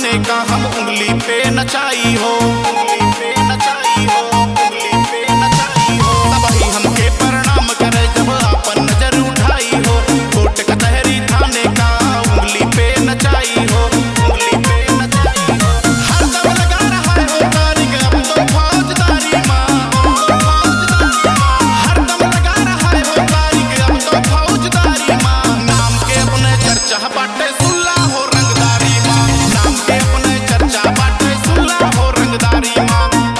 थाने का हम उंगली पे नचाई हो, उंगली पे नचाई हो, उंगली पे नचाई हो। सबही हमके प्रणाम करे जब आपन नजर उठाई हो। कोर्ट कचहरी थाने का उंगली पे नचाई हो, उंगली पे नचाई हो। हरदम लगा रहा है तारीख अब तो फौजदारी माँ, हरदम लगा रहा है तारीख अब तो फौजदारी माँ। नाम के अपने चर्चा बाटे सुल्ला हो रंगदारी माँ, नाम के अपने चर्चा बाटे सुल्ला हो रंगदारी माँ।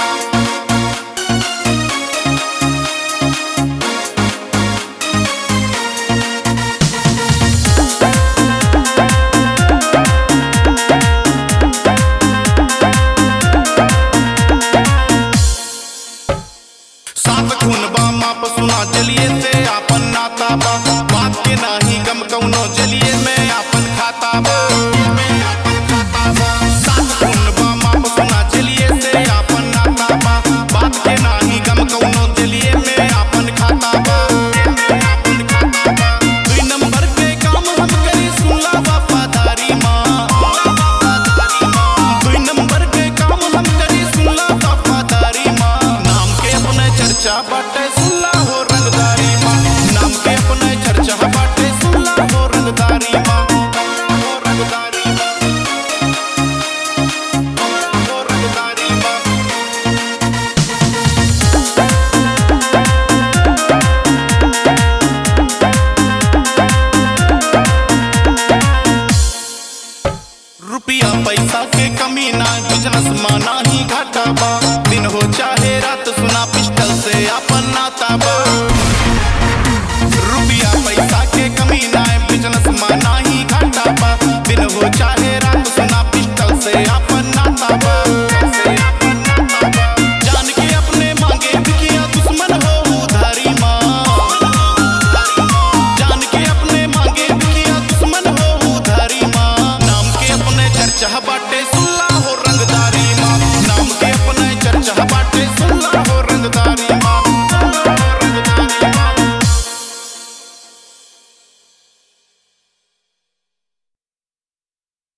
सात खून बा माप सुना जलिए से आपन नाता बा, बात के नाही गम कौनो जलिए में आपन खाता बा, में आपन खाता बा। सात खून बा माप सुना जलिए से आपन नाता बा, बात के नाही गम कौनो जलिए में आपन खाता बा, में आपन खाता बा। दुई नंबर के काम हम करी सुनला वफादारी माँ, दुई नंबर के काम हम करी सुनला वफादारी माँ। नाम के अपने चर्चा बाटे सुल्ला हो रंगदारी माँ, नाम के अपने चर्चा बाटे सुल्ला हो रंगदारी माँ, हो रंगदारी माँ, हो रंगदारी माँ। रुपया पैसा के कमी ना, बिजनेस माना ही घाटा बा। दिन हो चाहे रात सुना पिस्टल से आपन नाता बा।